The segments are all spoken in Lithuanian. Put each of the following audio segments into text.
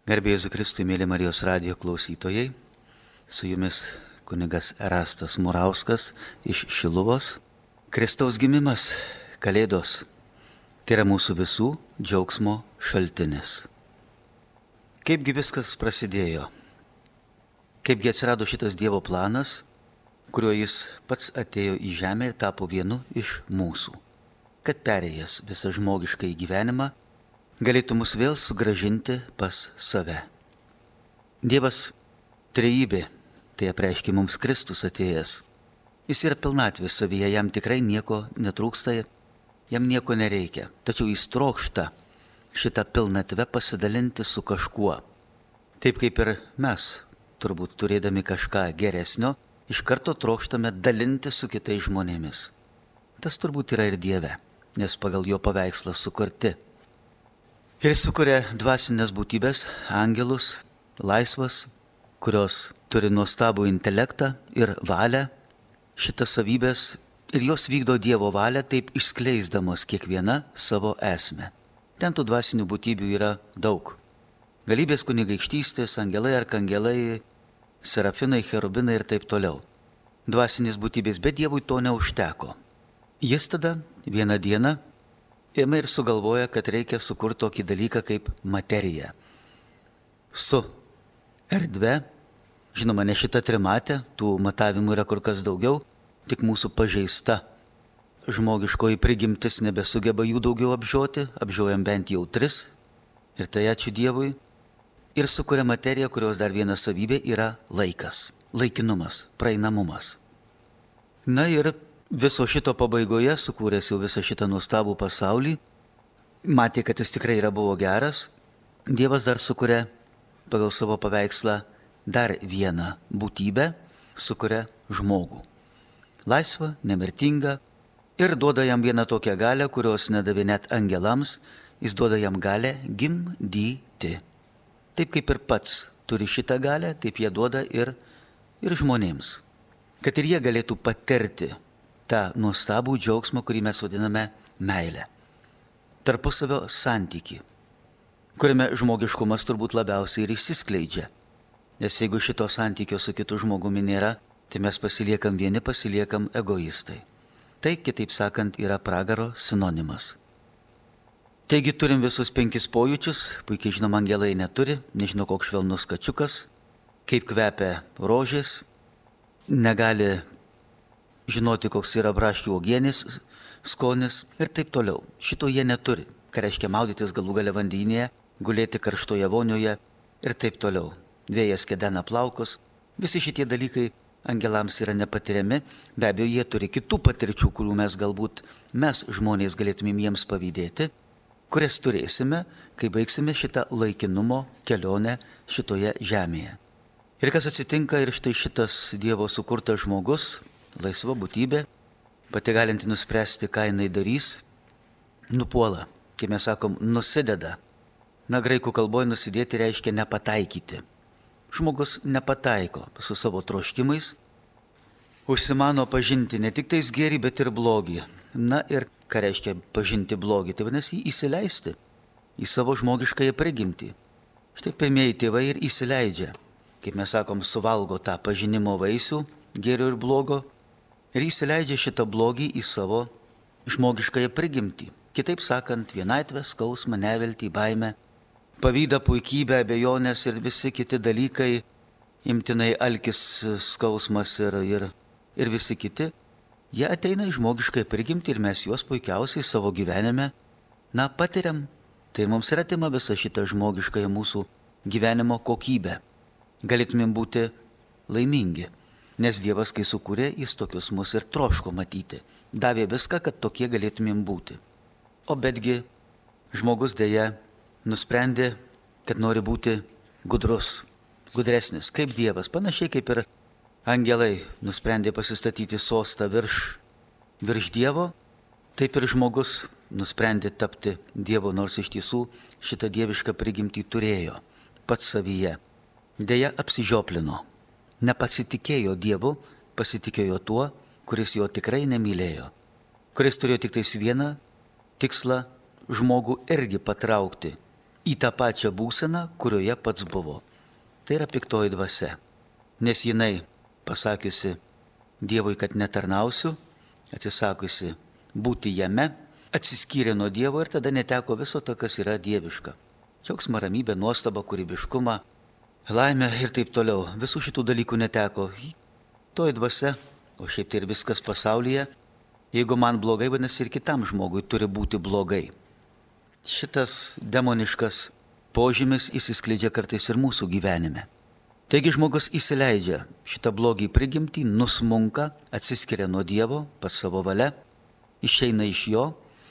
Garbė Jėzui Kristui, mėly Marijos radijo klausytojai, su jumis kunigas Erastas Murauskas iš Šiluvos. Kristaus gimimas, Kalėdos, tai yra mūsų visų džiaugsmo šaltinis. Kaipgi viskas prasidėjo? Kaipgi atsirado šitas Dievo planas, kuriuo jis pats atėjo į žemę ir tapo vienu iš mūsų, kad perėjęs visą žmogišką gyvenimą galėtų mus vėl sugrąžinti pas save. Dievas trejybė, tai apreiškia mums Kristus atėjęs. Jis yra pilnatvės savyje, jam tikrai nieko netrūksta, jam nieko nereikia. Tačiau jis trokšta šitą pilnatvę pasidalinti su kažkuo. Taip kaip ir mes, turbūt turėdami kažką geresnio, iš karto trokštame dalinti su kitais žmonėmis. Tas turbūt yra ir Dieve, nes pagal jo paveikslą sukurti. Ir sukuria dvasinės būtybės, angelus, laisvas, kurios turi nuostabų intelektą ir valią, šitas savybės ir jos vykdo Dievo valią, taip išskleisdamos kiekviena savo esmę. Ten tų dvasinių būtybių yra daug. Galybės kunigaikštystės, angelai, arkangelai, serafinai, cherubinai ir taip toliau. Dvasinės būtybės, bet Dievui to neužteko. Jis tada vieną dieną ėmė ir sugalvoja, kad reikia sukurti tokį dalyką kaip materiją. Su erdve, žinoma, ne šita trimatė, tų matavimų yra kur kas daugiau, tik mūsų pažeista žmogiškoji prigimtis nebesugeba jų daugiau apžioti, apžiojam bent jau 3, ir tai ačiū Dievui, ir sukuria materiją, kurios dar viena savybė yra laikas, laikinumas, praeinamumas. Na ir viso šito pabaigoje, sukūręs jau visą šitą nuostabų pasaulį, matė, kad jis tikrai buvo geras, Dievas dar sukuria pagal savo paveikslą dar vieną būtybę, sukuria žmogų. Laisvą, nemirtingą ir duoda jam vieną tokią galią, kurios nedavė net angelams, jis duoda jam galią gimdyti. Taip kaip ir pats turi šitą galią, taip jie duoda ir žmonėms. Kad ir jie galėtų patirti tą nuostabų džiaugsmą, kurį mes vadiname meilę. Tarpusavio santykį, kuriame žmogiškumas turbūt labiausiai ir išsiskleidžia. Nes jeigu šito santykio su kitu žmogumi nėra, tai mes pasiliekam vieni, pasiliekam egoistai. Tai, kitaip sakant, yra pragaro sinonimas. Taigi turim visus 5 pojūčius, puikiai žinom, angelai neturi, nežinau koks švelnus kačiukas, kaip kvepia rožės, negali žinoti, koks yra braškių uogienės skonis ir taip toliau. Šito jie neturi, ką reiškia maudytis galų gale vandenyje, gulėti karštoje vonioje ir taip toliau. Vėjas kedena plaukus, visi šitie dalykai angelams yra nepatiriami, be abejo jie turi kitų patirčių, kurių mes žmonės galėtumėm jiems pavydėti, kurias turėsime, kai baigsime šitą laikinumo kelionę šitoje žemėje. Ir kas atsitinka, ir štai šitas Dievo sukurtas žmogus, laisva būtybė, pati galinti nuspręsti, ką jinai darys, nupuola, kaip mes sakom, nusideda. Na, graikų kalboje nusidėti reiškia nepataikyti. Žmogus nepataiko su savo troškimais, užsimano pažinti ne tik tais gėrį, bet ir blogį. Na ir ką reiškia pažinti blogį, tai vadinasi įsileisti į savo žmogiškąją prigimtį. Štai pirmieji tėvai ir įsileidžia, kaip mes sakom, suvalgo tą pažinimo vaisių, gėrio ir blogo, ir įsileidžia šitą blogį į savo žmogiškąją prigimtį. Kitaip sakant, vienatvę, skausmą, neviltį, baimę, pavydą, puikybę, abejonės ir visi kiti dalykai, imtinai alkis, skausmas ir visi kiti, jie ateina į žmogiškąją prigimtį ir mes juos puikiausiai savo gyvenime, patiriam. Tai mums ir atima visą šitą žmogiškąją mūsų gyvenimo kokybę. Galėtumėm būti laimingi. Nes Dievas, kai sukūrė, jis tokius mus ir troško matyti. Davė viską, kad tokie galėtumėm būti. O betgi žmogus dėja nusprendė, kad nori būti gudrus, gudresnis, kaip Dievas. Panašiai kaip ir angelai nusprendė pasistatyti sostą virš Dievo, taip ir žmogus nusprendė tapti Dievo, nors iš tiesų šitą dievišką prigimtį turėjo pats savyje. Dėja apsižioplino. Nepasitikėjo Dievu, pasitikėjo tuo, kuris jo tikrai nemylėjo, kuris turėjo tik tais vieną tikslą žmogų irgi patraukti į tą pačią būseną, kurioje pats buvo. Tai yra piktoji dvasia. Nes jinai, pasakiusi Dievui, kad netarnausiu, atsisakusi būti jame, atsiskyrė nuo Dievo ir tada neteko viso to, kas yra dieviška. Džiaugsmą, ramybę, nuostabą, kūrybiškumą, laimę ir taip toliau. Visų šitų dalykų neteko. Toji dvasia, o šiaip tai ir viskas pasaulyje, jeigu man blogai, vadinasi ir kitam žmogui turi būti blogai. Šitas demoniškas požymis įsiskleidžia kartais ir mūsų gyvenime. Taigi žmogus įsileidžia šitą blogį prigimtį, nusmunka, atsiskiria nuo Dievo, pats savo valia, išeina iš jo.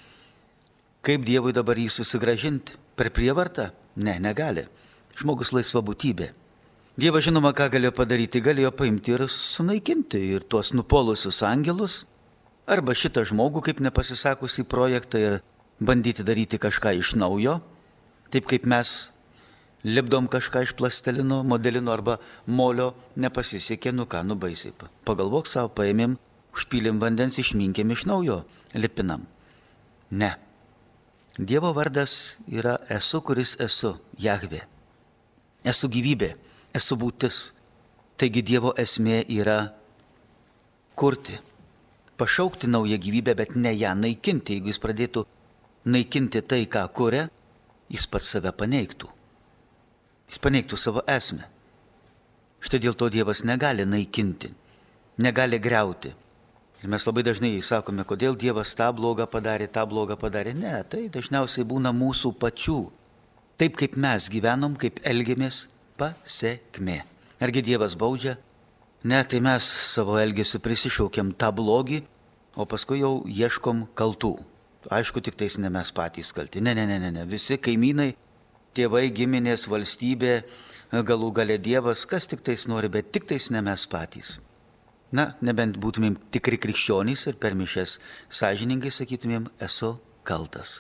Kaip Dievui dabar jį susigrąžinti? Per prievartą? Ne, negali. Žmogus laisva būtybė. Dievas žinoma, ką galėjo padaryti, galėjo paimti ir sunaikinti ir tuos nupolusius angelus, arba šitą žmogų kaip nepasisakusį projektą ir bandyti daryti kažką iš naujo, taip kaip mes lipdom kažką iš plastelino, modelino arba molio, nepasisekė, baisiai. Pagalvok savo, paėmėm, užpylėm vandens, išminkėm iš naujo, lipinam. Ne. Dievo vardas yra esu, kuris esu, Jahvė. Esu gyvybė, esu būtis. Taigi Dievo esmė yra kurti, pašaukti naują gyvybę, bet ne ją naikinti. Jeigu jis pradėtų naikinti tai, ką kuria, jis pats save paneigtų. Jis paneigtų savo esmę. Štai dėl to Dievas negali naikinti, negali griauti. Ir mes labai dažnai sakome, kodėl Dievas tą blogą padarė. Ne, tai dažniausiai būna mūsų pačių. Taip kaip mes gyvenom, kaip elgiamės, pasekmė. Argi Dievas baudžia? Ne, tai mes savo elgesiu prisišaukiam tą blogį, o paskui jau ieškom kaltų. Aišku, tik tais ne mes patys kalti. Ne. Visi kaimynai, tėvai, giminės, valstybė, galų gale Dievas, kas tik tais nori, bet tik tais ne mes patys. Na, nebent būtumėm tikri krikščionys ir per mišias sąžiningai sakytumėm, esu kaltas,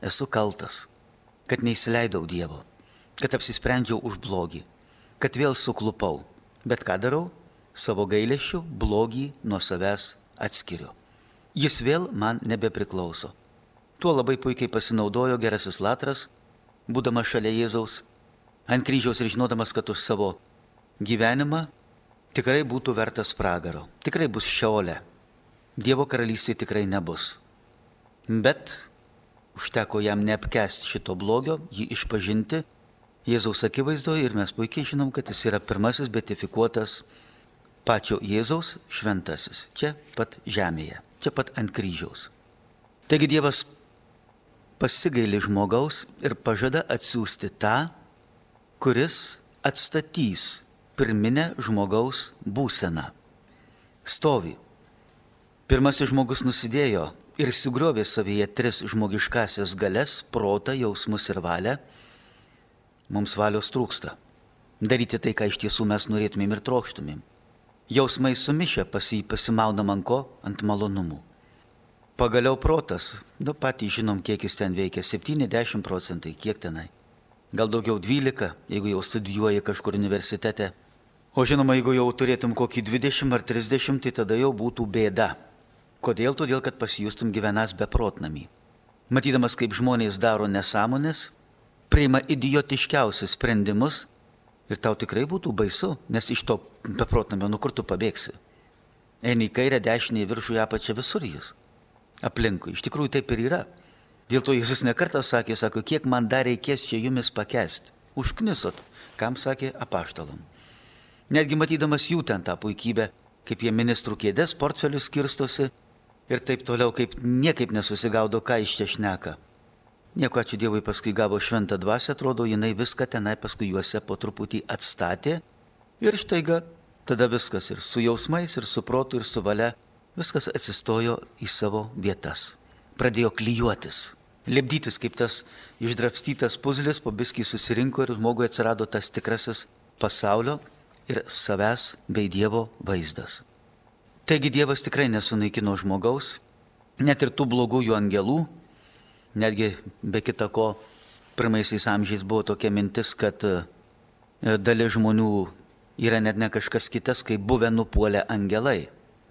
kad neįsileidau Dievo, kad apsisprendžiau už blogį, kad vėl suklupau. Bet ką darau? Savo gailesčiu blogį nuo savęs atskiriu. Jis vėl man nebepriklauso. Tuo labai puikiai pasinaudojo gerasis Latras, būdamas šalia Jėzaus, ant kryžiaus ir žinodamas, kad už savo gyvenimą tikrai būtų vertas pragaro, tikrai bus šeole. Dievo karalystė tikrai nebus. Bet užteko jam neapkęsti šito blogio, jį išpažinti Jėzaus akivaizdoje ir mes puikiai žinom, kad jis yra pirmasis beatifikuotas pačio Jėzaus šventasis, čia pat žemėje, čia pat ant kryžiaus. Taigi Dievas pasigaili žmogaus ir pažada atsiųsti tą, kuris atstatys pirminę žmogaus būseną. Stovi. Pirmasis žmogus nusidėjo ir sugriovė savyje 3 žmogiškasias galias, protą, jausmus ir valią. Mums valios trūksta. Daryti tai, ką iš tiesų mes norėtumėm ir trokštumėm. Jausmai sumišę pasimaunam ant ko? Ant malonumų. Pagaliau protas, patys žinom, kiek jis ten veikia, 70%, kiek tenai. Gal daugiau 12, jeigu jau studijuoji kažkur universitete. O žinoma, jeigu jau turėtum kokį 20 ar 30, tai tada jau būtų bėda. Kodėl? Todėl, kad pasijustum gyvenas beprotnamį. Matydamas, kaip žmonės daro nesąmonės, priima idiotiškiausius sprendimus ir tau tikrai būtų baisu, nes iš to beprotnamio kur tu pabėgsi. Eini į kairę, dešinę, į viršų, į apačią, visur jis. Aplinkui. Iš tikrųjų taip ir yra. Dėl to Jėzus nekartą sakė, kiek man dar reikės čia jumis pakęsti. Užknisot. Kam sakė? Apaštalam. Netgi matydamas jų ten tą puikybę, kaip jie ministrų kėdės, portfelius skirstosi ir taip toliau, kaip niekaip nesusigaudo, ką iš čia šneka. Nieko, ačiū Dievui, paskui gavo šventą dvasią, atrodo, jinai viską tenai paskui juose po truputį atstatė ir štaiga tada viskas ir su jausmais, ir su protu, ir su valia, viskas atsistojo į savo vietas. Pradėjo klijuotis, lipdytis kaip tas išdrapstytas puzlis, po biskį susirinko ir žmogui atsirado tas tikrasis pasaulio ir savęs bei Dievo vaizdas. Taigi Dievas tikrai nesunaikino žmogaus, net ir tų blogųjų angelų, netgi be kita ko, pirmaisiais amžiais buvo tokia mintis, kad dalis žmonių yra net ne kažkas kitas, kaip buvę nupuolę angelai.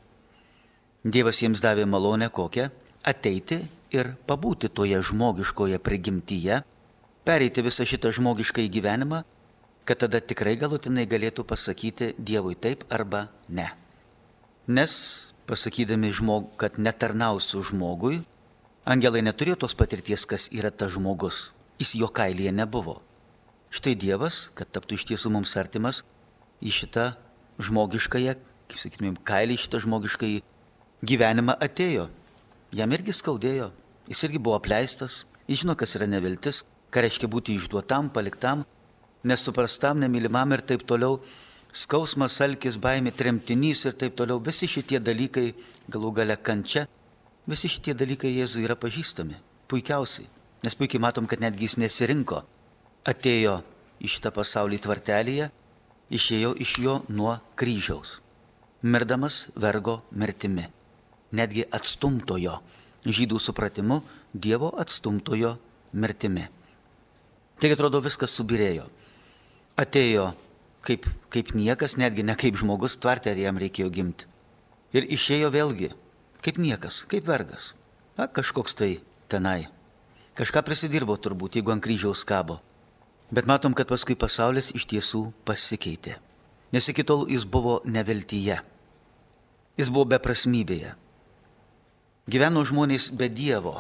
Dievas jiems davė malonę kokią? Ateiti ir pabūti toje žmogiškoje prigimtyje, pereiti visą šitą žmogišką gyvenimą, kad tada tikrai galutinai galėtų pasakyti Dievui taip arba ne. Nes pasakydami kad netarnausiu žmogui, angelai neturėjo tos patirties, kas yra tas žmogus. Jis jo kailyje nebuvo. Štai Dievas, kad taptų iš tiesų mums artimas, į šitą žmogiškąją, kaip sakytumėm, kailį, šitą žmogiškąjį gyvenimą atėjo. Jam irgi skaudėjo, jis irgi buvo apleistas, jis žino, kas yra neviltis, ką reiškia būti išduotam, paliktam, nesuprastam, nemylimam ir taip toliau. Skausmas, alkis, baimė, tremtinys ir taip toliau. Visi šitie dalykai, galų gale kančia, visi šitie dalykai Jėzui yra pažįstami. Puikiausiai. Nes puikiai matom, kad netgi jis nesirinko. Atėjo į šitą pasaulį tvartelėje, išėjo iš jo nuo kryžiaus. Mirdamas vergo mirtimi. Netgi atstumtojo. Žydų supratimu Dievo atstumtojo mirtimi. Taigi atrodo viskas subirėjo. Atėjo kaip niekas, netgi ne kaip žmogus, tvartelėje jam reikėjo gimti. Ir išėjo vėlgi, kaip niekas, kaip vergas. Na, kažkoks tai tenai. Kažką prisidirbo turbūt, jeigu ant kryžiaus kabo. Bet matom, kad paskui pasaulis iš tiesų pasikeitė. Nes iki tol jis buvo neviltyje. Jis buvo beprasmybėje. Gyveno žmonės be Dievo.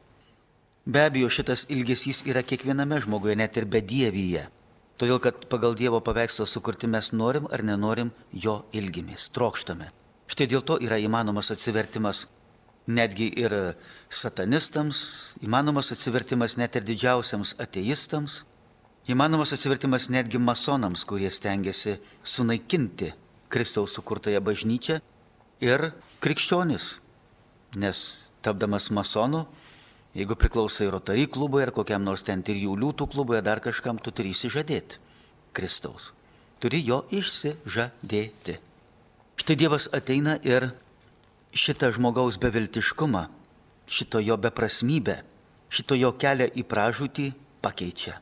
Be abejo, šitas ilgesys yra kiekviename žmoguje, net ir bedievyje. Todėl, kad pagal Dievo paveikslą sukurti mes norim ar nenorim jo ilgimės, trokštame. Štai dėl to yra įmanomas atsivertimas netgi ir satanistams, įmanomas atsivertimas net ir didžiausiams ateistams, įmanomas atsivertimas netgi masonams, kurie stengiasi sunaikinti Kristaus sukurtąją bažnyčią ir krikščionis. Nes tapdamas masonu, jeigu priklausai Rotary klubui ar kokiam nors ten Trijų liūtų klubui ar dar kažkam, tu turi išsižadėti Kristaus. Turi jo išsižadėti. Štai Dievas ateina ir šitą žmogaus beviltiškumą, šito jo beprasmybę, šito jo kelią į pražūtį pakeičia.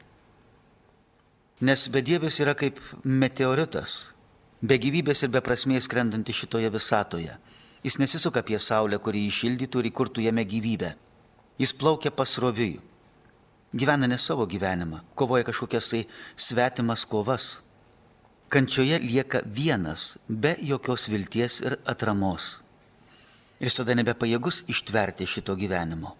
Nes bedievis yra kaip meteoritas, be gyvybės ir beprasmės skrendanti šitoje visatoje. Jis nesisuka apie Saulę, kuri jį šildytų ir įkurtų jame gyvybę. Jis plaukia pasroviui, gyvena ne savo gyvenimą, kovoja kažkokias tai svetimas kovas. Kančioje lieka vienas, be jokios vilties ir atramos. Ir jis tada nebepajėgus ištverti šito gyvenimo.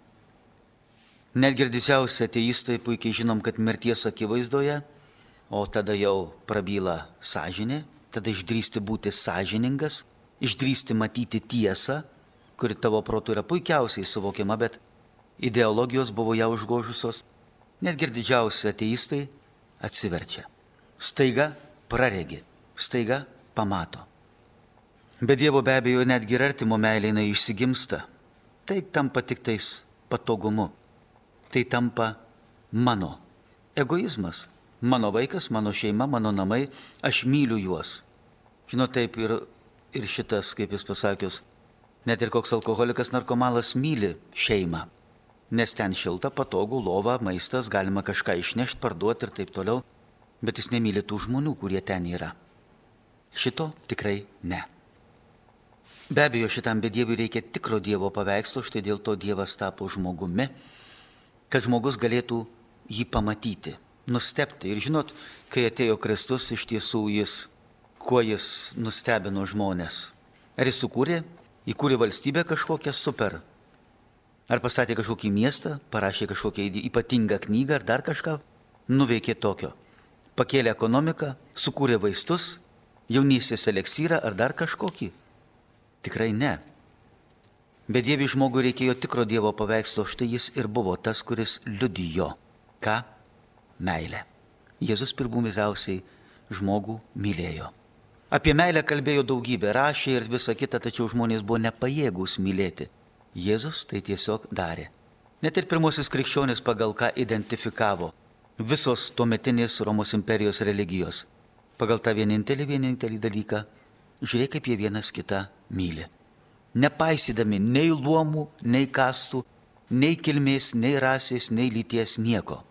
Netgi ir didžiausi ateistai puikiai žinom, kad mirties akivaizdoje, o tada jau prabyla sąžinė, tada išdrįsti būti sąžiningas, išdrįsti matyti tiesą, kuri tavo protu yra puikiausiai suvokiama, bet ideologijos buvo ją užgožusios. Netgi ir didžiausi ateistai atsiverčia. Staiga praregi, staiga pamato. Be Dievo be abejo netgi ir artimo meilė jinai išsigimsta. Tai tampa tik tais patogumu. Tai tampa mano egoizmas. Mano vaikas, mano šeima, mano namai, aš myliu juos. Žinot, taip ir šitas, kaip jis pasakius, net ir koks alkoholikas, narkomanas myli šeimą. Nes ten šilta, patogu, lova, maistas, galima kažką išnešti, parduoti ir taip toliau. Bet jis nemyli tų žmonių, kurie ten yra. Šito tikrai ne. Be abejo, šitam bedieviui reikia tikro Dievo paveikslo, štai dėl to Dievas tapo žmogumi, kad žmogus galėtų jį pamatyti, nustebti. Ir žinot, kai atėjo Kristus, iš tiesų kuo jis nustebino žmonės. Ar jis įkūrė valstybę kažkokią super? Ar pastatė kažkokį miestą, parašė kažkokią ypatingą knygą ar dar kažką? Nuveikė tokio. Pakėlė ekonomiką, sukūrė vaistus, jaunystės eliksyrą ar dar kažkokį? Tikrai ne. Bedieviui žmogui reikėjo tikro Dievo paveikslo, štai jis ir buvo tas, kuris liudijo. Ką? Meilę. Jėzus pirmumiausiai žmogų mylėjo. Apie meilę kalbėjo daugybė, rašė ir visa kita, tačiau žmonės buvo nepajėgūs mylėti. Jėzus tai tiesiog darė. Net ir pirmosios krikščionys pagal ką identifikavo visos tuometinės Romos imperijos religijos. Pagal tą vienintelį dalyką, žiūrėk, kaip jie vienas kitą myli. Nepaisydami nei luomų, nei kastų, nei kilmės, nei rasės, nei lyties, nieko.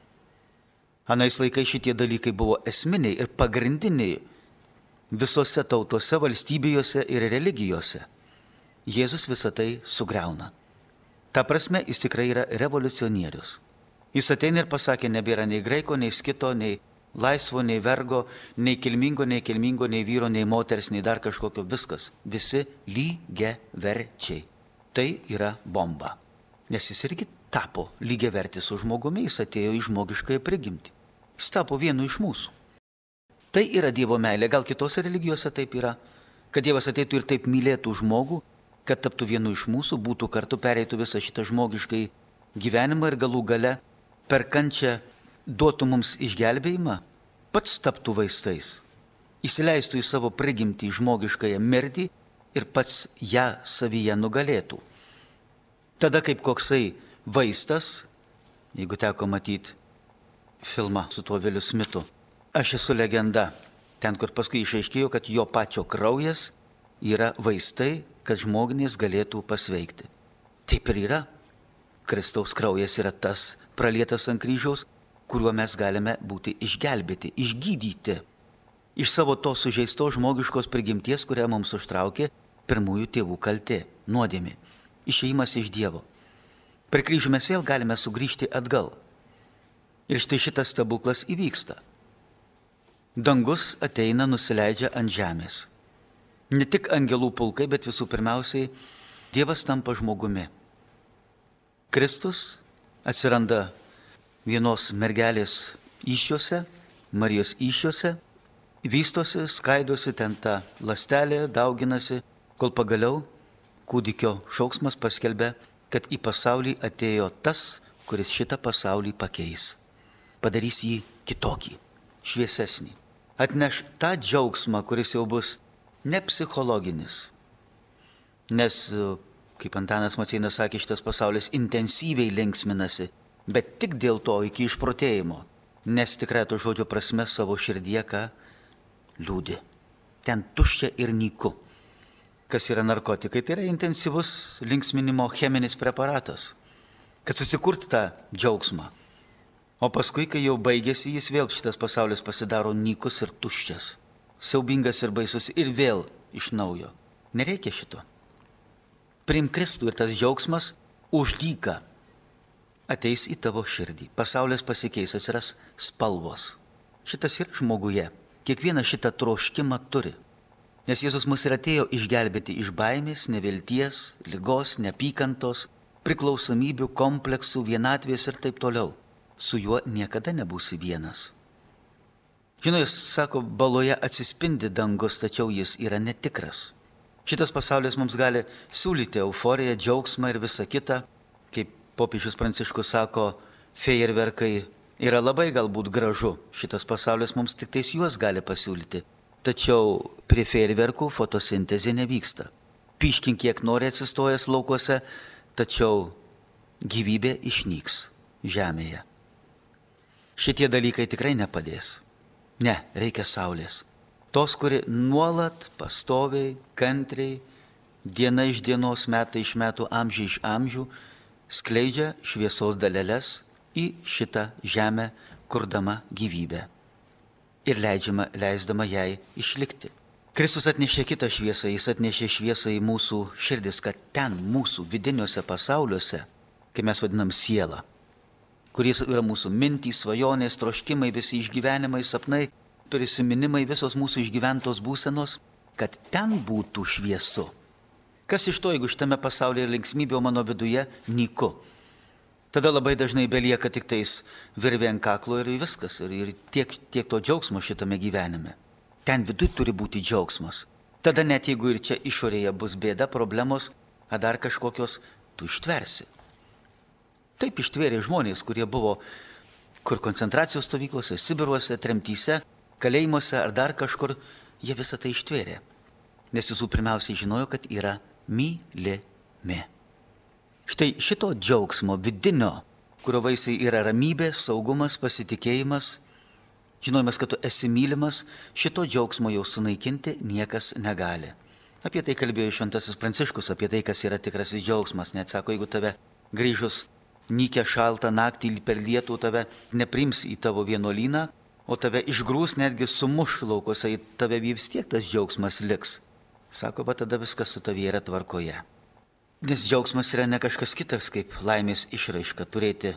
Anais laikais šitie dalykai buvo esminiai ir pagrindiniai visose tautose, valstybėse ir religijose. Jėzus visą tai sugriauna. Ta prasme, jis tikrai yra revoliucionierius. Jis ateina ir pasakė, nebėra nei graiko, nei skito, nei laisvo, nei vergo, nei kilmingo, nei vyro, nei moters, nei dar kažkokio, viskas. Visi lygiaverčiai. Tai yra bomba. Nes jis irgi tapo lygiavertis su žmogumi, jis atėjo į žmogiškąją prigimtį. Jis tapo vienu iš mūsų. Tai yra Dievo meilė. Gal kitose religijose taip yra, kad Dievas ateitų ir taip mylėtų žmogų, kad taptų vienu iš mūsų, būtų kartu, pereitų visą šitą žmogiškai gyvenimą ir galų gale per kančią duotų mums išgelbėjimą, pats taptų vaistais, įsileistų į savo prigimtį žmogiškąją mirtį ir pats ją savyje nugalėtų. Tada kaip koksai vaistas, jeigu teko matyti filmą su tuo Viliu Smitu, Aš esu legenda, ten kur paskui išaiškėjo, kad jo pačio kraujas yra vaistai, kad žmonės galėtų pasveikti. Taip ir yra. Kristaus kraujas yra tas pralietas ant kryžiaus, kuriuo mes galime būti išgelbėti, išgydyti iš savo tos sužeistos žmogiškos prigimties, kurią mums užtraukė pirmųjų tėvų kaltė, nuodėmė, išėjimas iš Dievo. Per kryžių mes vėl galime sugrįžti atgal. Ir štai šitas stebuklas įvyksta. Dangus ateina, nusileidžia ant žemės. Ne tik angelų pulkai, bet visų pirmiausiai Dievas tampa žmogumi. Kristus atsiranda vienos mergelės įsčiose, Marijos įsčiose, vystosi, skaidosi ten ta ląstelė, dauginasi, kol pagaliau kūdikio šauksmas paskelbė, kad į pasaulį atėjo tas, kuris šitą pasaulį pakeis. Padarys jį kitokį, šviesesnį. Atneš tą džiaugsmą, kuris jau bus ne psichologinis. Nes, kaip Antanas Maceinas sakė, šitas pasaulis intensyviai linksminasi, bet tik dėl to iki išprotėjimo, nes tikrai to žodžio prasme savo širdyje ką liūdi. Ten tuščia ir nyku. Kas yra narkotikai? Tai yra intensyvus linksminimo cheminis preparatas, kad susikurti tą džiaugsmą. O paskui, kai jau baigėsi, jis vėl šitas pasaulis pasidaro nykus ir tuščias, siaubingas ir baisus ir vėl iš naujo. Nereikia šito. Priimk Kristų ir tas džiaugsmas už dyką ateis į tavo širdį. Pasaulis pasikeis, atsiras spalvos. Šitas yra žmoguje. Kiekvienas šitą troškimą turi. Nes Jėzus mus ir atėjo išgelbėti iš baimės, nevilties, ligos, neapykantos, priklausomybių, kompleksų, vienatvės ir taip toliau. Su juo niekada nebūsi vienas. Žinai, jis sako, baloje atsispindi dangus, tačiau jis yra netikras. Šitas pasaulis mums gali siūlyti euforiją, džiaugsmą ir visą kitą. Kaip popiežius Pranciškus sako, fejerverkai yra labai galbūt gražu. Šitas pasaulis mums tik tais juos gali pasiūlyti. Tačiau prie fejerverkų fotosintezė nevyksta. Pyškink kiek nori atsistojęs laukuose, tačiau gyvybė išnyks žemėje. Šitie dalykai tikrai nepadės. Ne, reikia saulės. Tos, kuri nuolat, pastoviai, kantriai, diena iš dienos, metai iš metų, amžiai iš amžių, skleidžia šviesos daleles į šitą žemę, kurdama gyvybę. Ir leisdama jai išlikti. Kristus atnešė kitą šviesą, jis atnešė šviesą į mūsų širdis, kad ten mūsų vidiniuose pasauliuose, kai mes vadinam sielą, kuris yra mūsų mintys, svajonės, troškimai, visi išgyvenimai, sapnai, prisiminimai, visos mūsų išgyventos būsenos, kad ten būtų šviesu. Kas iš to, jeigu šitame pasaulyje linksmybė, o mano viduje nyku? Tada labai dažnai belieka tik tais virvė ant kaklo ir viskas, ir tiek to džiaugsmo šitame gyvenime. Ten viduj turi būti džiaugsmas. Tada net jeigu ir čia išorėje bus bėda, problemos, ar dar kažkokios, tu ištversi. Taip ištvėrė žmonės, kurie buvo kur koncentracijos stovyklose, Sibiruose, tremtyse, kalėjimuose ar dar kažkur, jie visą tai ištvėrė. Nes visų pirmiausiai žinojo, kad yra mylimi. Štai šito džiaugsmo vidinio, kurio vaisiai yra ramybė, saugumas, pasitikėjimas, žinojimas, kad tu esi mylimas, šito džiaugsmo jau sunaikinti niekas negali. Apie tai kalbėjo Šventasis Pranciškus, apie tai, kas yra tikrasis džiaugsmas. Net sako, jeigu tave grįžus nykę šaltą naktį per lietų tave neprims į tavo vienuolyną, o tave išgrūs, netgi sumuš laukose, į tave vis tiek tas džiaugsmas liks. Sako, bet tada viskas su tavie yra tvarkoje. Nes džiaugsmas yra ne kažkas kitas, kaip laimės išraiška, turėti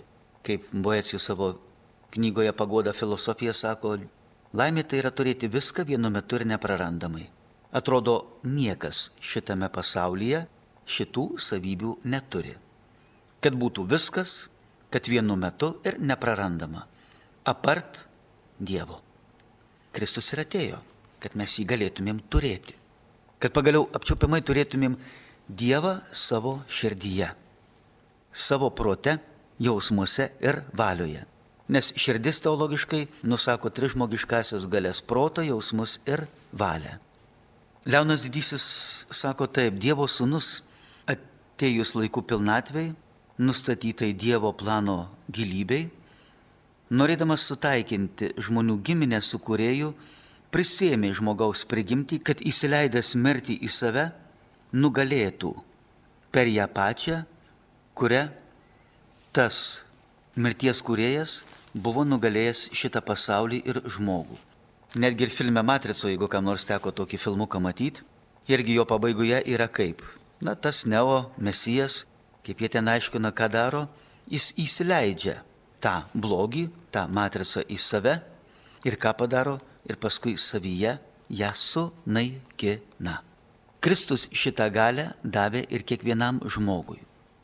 kaip Boecijus savo knygoje Pagoda filosofija sako, laimė tai yra turėti viską vienu metu ir neprarandamai. Atrodo, niekas šitame pasaulyje šitų savybių neturi. Kad būtų viskas, kad vienu metu ir neprarandama. Apart Dievo. Kristus ir atėjo, kad mes jį galėtumėm turėti. Kad pagaliau apčiuopiamai turėtumėm Dievą savo širdyje, savo prote, jausmuose ir valioje. Nes širdis teologiškai nusako tris žmogiškasias galias - protą, jausmus ir valią. Leonas Didysis sako taip, Dievo sūnus atėjus laikų pilnatvei, nustatytai Dievo plano gilybei, norėdamas sutaikinti žmonių giminę su kūrėju, prisėmė žmogaus prigimtį, kad įsileidęs mirtį į save, nugalėtų per ją pačią, kuria tas mirties kūrėjas buvo nugalėjęs šitą pasaulį ir žmogų. Netgi ir filme Matrico, jeigu kam nors teko tokį filmuką matyti, irgi jo pabaigoje yra kaip. Tas Neo Mesijas, kaip jie ten aiškina, ką daro, jis įsileidžia tą blogį, tą matricą į save ir ką padaro, ir paskui savyje ją sunaikina. Kristus šitą galę davė ir kiekvienam žmogui.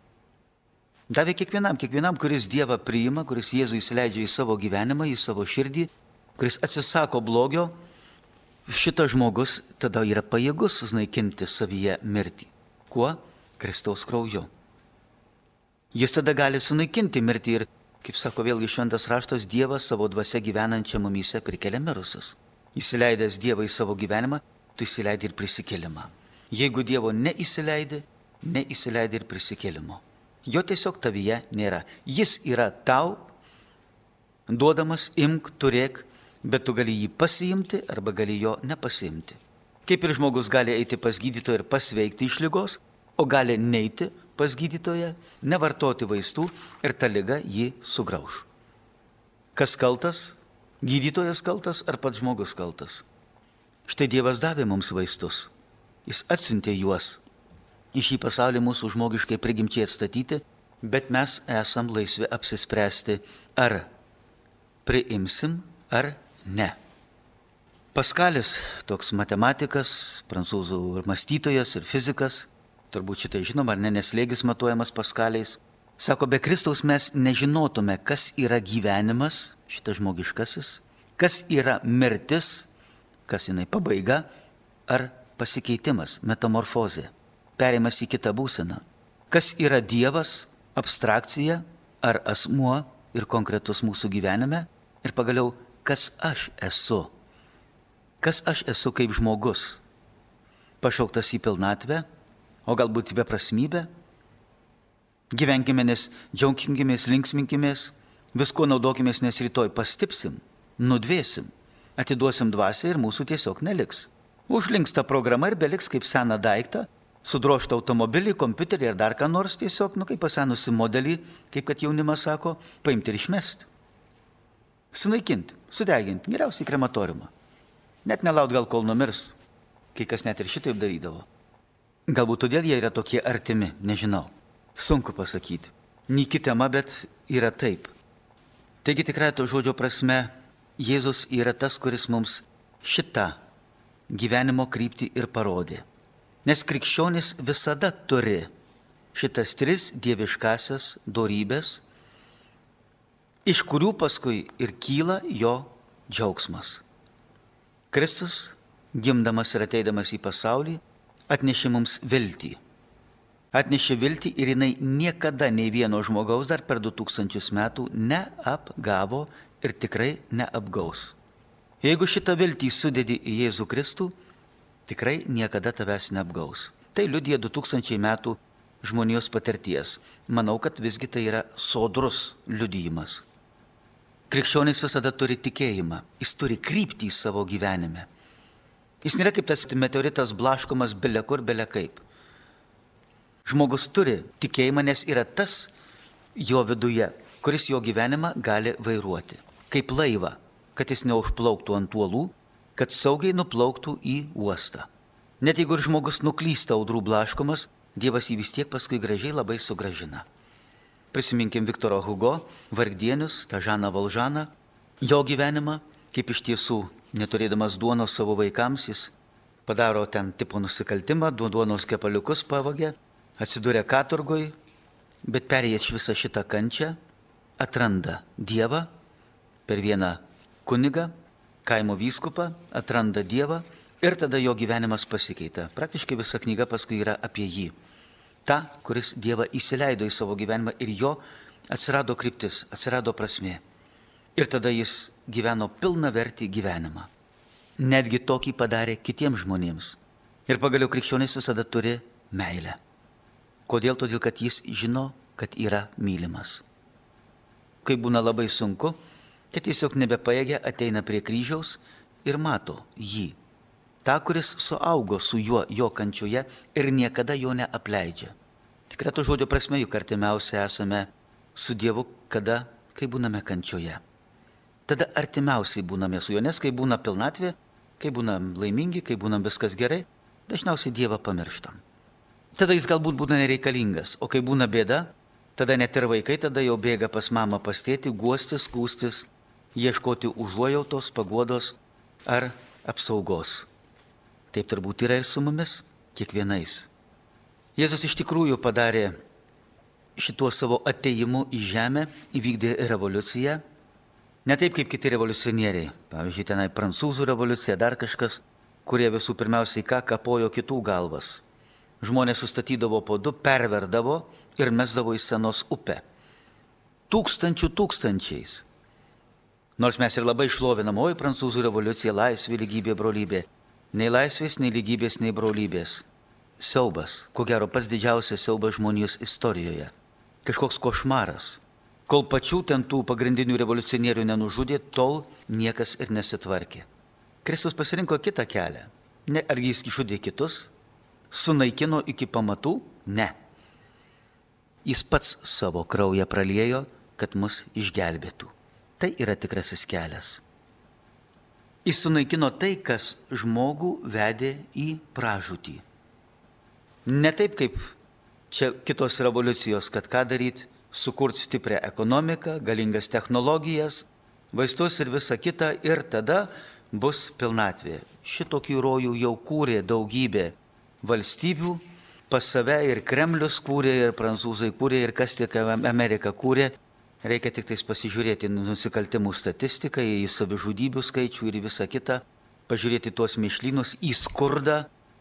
Davė kiekvienam, kuris Dievą priima, kuris Jėzų įsileidžia į savo gyvenimą, į savo širdį, kuris atsisako blogio, šitas žmogus tada yra pajėgus sunaikinti savyje mirtį. Kuo? Kristaus krauju. Jis tada gali sunaikinti mirtį ir, kaip sako vėlgi šventas raštas, Dievas savo dvasia gyvenančią mumyse prikelia mirusius. Įsileidęs Dievą į savo gyvenimą, tu įsileidai ir prisikėlimą. Jeigu Dievo neįsileidai ir prisikėlimo. Jo tiesiog tavyje nėra. Jis yra tau duodamas, imk, turėk, bet tu gali jį pasiimti arba gali jo nepasiimti. Kaip ir žmogus gali eiti pas gydytoją ir pasveikti iš ligos, o gali neiti pas gydytoją, nevartoti vaistų ir ta liga jį sugrauš. Kas kaltas? Gydytojas kaltas ar pats žmogus kaltas? Štai Dievas davė mums vaistus. Jis atsiuntė juos į šį pasaulį mūsų žmogiškai prigimčiai atstatyti, bet mes esam laisvi apsispręsti, ar priimsim ar ne. Paskalis, toks matematikas, prancūzų mąstytojas ir fizikas, turbūt šitai žinom, ar ne, nes slėgis matuojamas paskaliais, sako, be Kristaus mes nežinotume, kas yra gyvenimas, šitas žmogiškasis, kas yra mirtis, kas jinai pabaiga, ar pasikeitimas, metamorfozė, perėjimas į kitą būseną. Kas yra Dievas, abstrakcija, ar asmuo ir konkretus mūsų gyvenime, ir pagaliau, kas aš esu. Kas aš esu kaip žmogus, pašauktas į pilnatvę, o galbūt į beprasmybę. Gyvenkime, nes džiaugkimės, linksminkimės, visko naudokimės, nes rytoj pastipsim, nudvėsim, atiduosim dvasią ir mūsų tiesiog neliks. Užlinks ta programa ir beliks kaip seną daiktą, sudrožtą automobilį, kompiuterį ir dar ką nors tiesiog, kaip pasenusi modelį, kaip kad jaunimas sako, paimti ir išmesti. Sunaikinti, sudeginti, geriausiai krematoriumą. Net nelaut gal kol numirs, kai kas net ir šitaip darydavo. Galbūt todėl jie yra tokie artimi, nežinau. Sunku pasakyti. Nyki tema, bet yra taip. Taigi tikrai to žodžio prasme, Jėzus yra tas, kuris mums šitą gyvenimo kryptį ir parodė. Nes krikščionis visada turi šitas tris dieviškasias dorybės, iš kurių paskui ir kyla jo džiaugsmas. Kristus, gimdamas ir ateidamas į pasaulį, atnešė mums viltį. Atnešė viltį ir jinai niekada nei vieno žmogaus dar per 2000 metų neapgavo ir tikrai neapgaus. Jeigu šitą viltį sudedi į Jėzų Kristų, tikrai niekada tavęs neapgaus. Tai liudija 2000 metų žmonijos patirties. Manau, kad visgi tai yra sodrus liudijimas. Krikščionis visada turi tikėjimą, jis turi kryptį į savo gyvenime. Jis nėra kaip tas meteoritas blaškomas bele kur, bele kaip. Žmogus turi tikėjimą, nes yra tas jo viduje, kuris jo gyvenimą gali vairuoti. Kaip laivą, kad jis neužplauktų ant uolų, kad saugiai nuplauktų į uostą. Net jeigu ir žmogus nuklysta audrų blaškomas, Dievas jį vis tiek paskui gražiai labai sugrąžina. Prisiminkim Viktoro Hugo, vargdienius, tą Žaną Valžaną, jo gyvenimą, kaip iš tiesų, neturėdamas duonos savo vaikams, jis padaro ten tipo nusikaltimą, duonos kepaliukus pavogė, atsidūrė katorgoj, bet perėjęs visą šitą kančią, atranda Dievą per vieną kunigą, kaimo vyskupą, atranda Dievą ir tada jo gyvenimas pasikeitė. Praktiškai visa knyga paskui yra apie jį. Ta, kuris Dievą įsileido į savo gyvenimą ir jo atsirado kryptis, atsirado prasmė. Ir tada jis gyveno pilnavertį gyvenimą. Netgi tokį padarė kitiems žmonėms. Ir pagaliau krikščionys visada turi meilę. Kodėl? Todėl, kad jis žino, kad yra mylimas. Kai būna labai sunku, kad tiesiog nebepaėgia, ateina prie kryžiaus ir mato jį. Ta, kuris suaugo su juo jo kančioje ir niekada jo neapleidžia. Tikrai to žodžio prasme, juk artimiausia esame su Dievu, kai būname kančioje. Tada artimiausiai būname su juo, nes kai būna pilnatvė, kai būnam laimingi, kai būnam viskas gerai, dažniausiai Dievą pamirštam. Tada jis galbūt būna nereikalingas, o kai būna bėda, tada net ir vaikai tada jau bėga pas mamą, pas tėtį, guostis, skųstis, ieškoti užuojautos, paguodos ar apsaugos. Taip turbūt yra ir su mumis, kiekvienais. Jėzus iš tikrųjų padarė šituo savo atėjimu į žemę, įvykdė revoliuciją. Ne taip kaip kiti revoliucionieriai, pavyzdžiui, tenai prancūzų revoliucija, dar kažkas, kurie visų pirmiausiai kapojo kitų galvas. Žmonės sustatydavo po du, perverdavo ir mesdavo į Senos upę. Tūkstančiais. Nors mes ir labai šlovinam, oi, prancūzų revoliucija, laisvė, lygybė, brolybė. Nei laisvės, nei lygybės, nei brolybės. Siaubas, ko gero pats didžiausias siaubas žmonijos istorijoje. Kažkoks košmaras. Kol pačių ten tų pagrindinių revoliucionierių nenužudė, tol niekas ir nesitvarkė. Kristus pasirinko kitą kelią. Ne, ar jis žudė kitus? Sunaikino iki pamatų? Ne. Jis pats savo kraują praliejo, kad mus išgelbėtų. Tai yra tikrasis kelias. Jis sunaikino tai, kas žmogų vedė į pražūtį. Ne taip kaip čia kitos revoliucijos, kad ką daryti, sukurti stiprią ekonomiką, galingas technologijas, vaistus ir visa kita ir tada bus pilnatvė. Šitokį rojų jau kūrė daugybė valstybių, pas save ir Kremlius kūrė, ir prancūzai kūrė, ir kas tik Amerika kūrė. Reikia tik tais pasižiūrėti nusikaltimų statistiką, į savižudybių skaičių ir visą kitą, pažiūrėti tuos mišlynus, į skurdą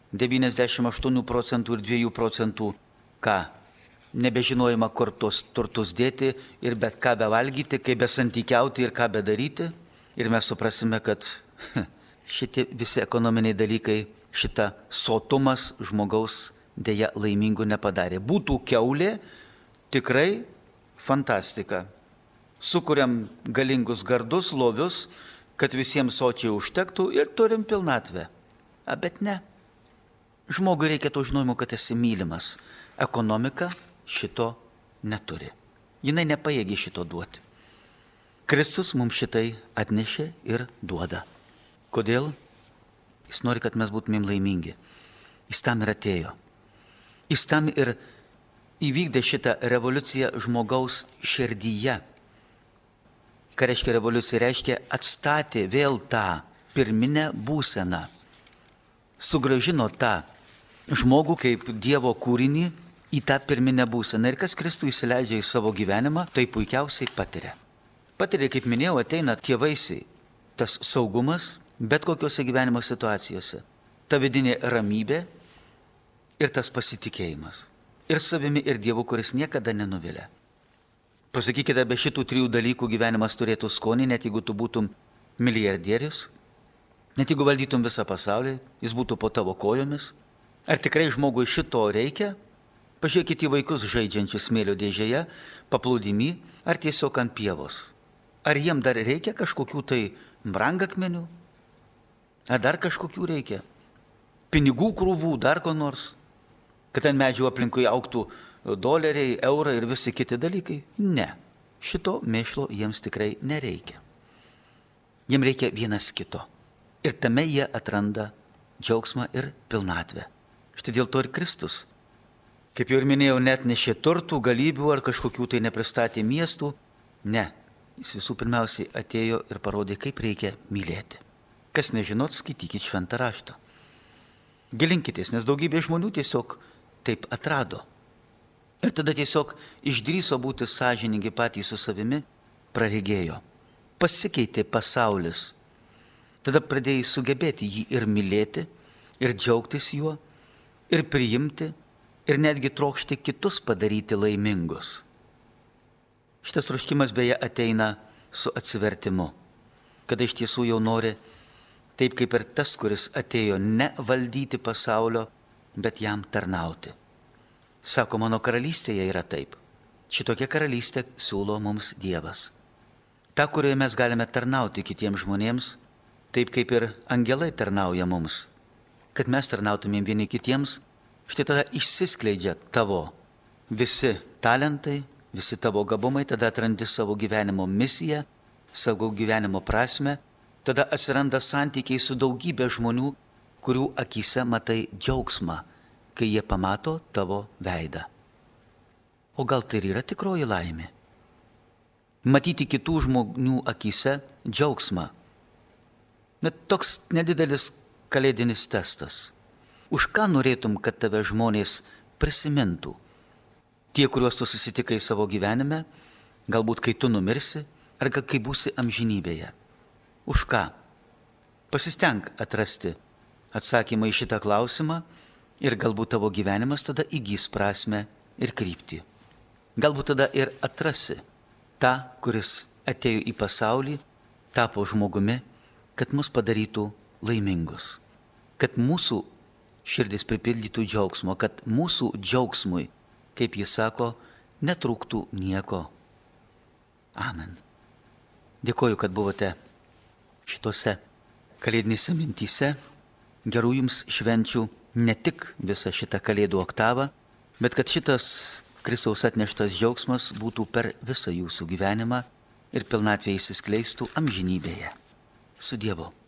98% ir 2%, ką nebežinojama, kur tos turtus dėti ir bet ką bevalgyti, kaip besantykiauti ir ką bedaryti. Ir mes suprasime, kad šitie visi ekonominiai dalykai, šita sotumas žmogaus dėja laimingų nepadarė. Būtų kiaulė, tikrai fantastika. Sukuriam galingus gardus, lovius, kad visiems sočiai užtektų ir turim pilnatvę. Bet ne. Žmogui reikia to žinojimo, kad esi mylimas. Ekonomika šito neturi. Jinai nepajėgi šito duoti. Kristus mums šitai atnešė ir duoda. Kodėl? Jis nori, kad mes būtumėm laimingi. Jis tam ir atėjo. Jis tam ir įvykdė šitą revoliuciją žmogaus širdyje. Ką reiškia revoliucija? Reiškia atstatė vėl tą pirminę būseną. Sugrąžino tą žmogų kaip Dievo kūrinį į tą pirminę būseną. Ir kas Kristų įsileidžia į savo gyvenimą, tai puikiausiai patiria. Patiria, kaip minėjau, ateina tie vaisiai. Tas saugumas bet kokiose gyvenimo situacijose. Ta vidinė ramybė ir tas pasitikėjimas. Ir savimi, ir Dievu, kuris niekada nenuvilia. Pasakykite, be šitų trijų dalykų gyvenimas turėtų skonį, net jeigu tu būtum milijardierius, net jeigu valdytum visą pasaulį, jis būtų po tavo kojomis. Ar tikrai žmogui šito reikia? Pažiūrėkite į vaikus žaidžiančius smėlio dėžėje, paplūdimy, ar tiesiog ant pievos. Ar jiem dar reikia kažkokių tai brangakmenių? Ar dar kažkokių reikia? Pinigų krūvų, dar ko nors? Kad ant medžių aplinkui augtų doleriai, eurai ir visi kiti dalykai? Ne. Šito mėšlo jiems tikrai nereikia. Jiems reikia vienas kito. Ir tame jie atranda džiaugsmą ir pilnatvę. Štai dėl to ir Kristus Kaip jau ir minėjau, net nešė turtų, galybių ar kažkokių tai nepristatė miestų. Ne, jis visų pirmiausiai atėjo ir parodė, kaip reikia mylėti. Kas nežinot, skaitykit šventą raštą. Gilinkitės, nes daugybė žmonių tiesiog taip atrado. Ir tada tiesiog išdrįso būti sąžiningi patys su savimi, praregėjo. Pasikeitė pasaulis. Tada pradėjai sugebėti jį ir mylėti, ir džiaugtis juo, ir priimti, ir netgi trokšti kitus padaryti laimingus. Šitas troškimas beje ateina su atsivertimu, kada iš tiesų jau nori, taip kaip ir tas, kuris atėjo ne valdyti pasaulio, bet jam tarnauti. Sako, mano karalystėje yra taip. Šitokia karalystė siūlo mums Dievas. Ta, kurioje mes galime tarnauti kitiems žmonėms, taip kaip ir angelai tarnauja mums. Kad mes tarnautumėm vieni kitiems, štai tada išsiskleidžia tavo visi talentai, visi tavo gabumai, tada atrandi savo gyvenimo misiją, savo gyvenimo prasme, tada atsiranda santykiai su daugybė žmonių, kurių akyse matai džiaugsmą, kai jie pamato tavo veidą. O gal tai ir yra tikroji laimė? Matyti kitų žmonių akyse džiaugsmą. Net toks nedidelis kalėdinis testas. Už ką norėtum, kad tave žmonės prisimintų? Tie, kuriuos tu susitikai savo gyvenime, galbūt kai tu numirsi, ar kai būsi amžinybėje. Už ką? Pasistenk atrasti atsakymą į šitą klausimą ir galbūt tavo gyvenimas tada įgys prasmę ir kryptį. Galbūt tada ir atrasi tą, kuris atėjo į pasaulį, tapo žmogumi, kad mus padarytų laimingus, kad mūsų širdis pripildytų džiaugsmo, kad mūsų džiaugsmui, kaip jis sako, netrūktų nieko. Amen. Dėkoju, kad buvote šitose kalėdinėse mintyse. Gerų jums švenčių ne tik visą šitą kalėdų oktavą, bet kad šitas Kristaus atneštas džiaugsmas būtų per visą jūsų gyvenimą ir pilnatvėje įsiskleistų amžinybėje. Su Dievu.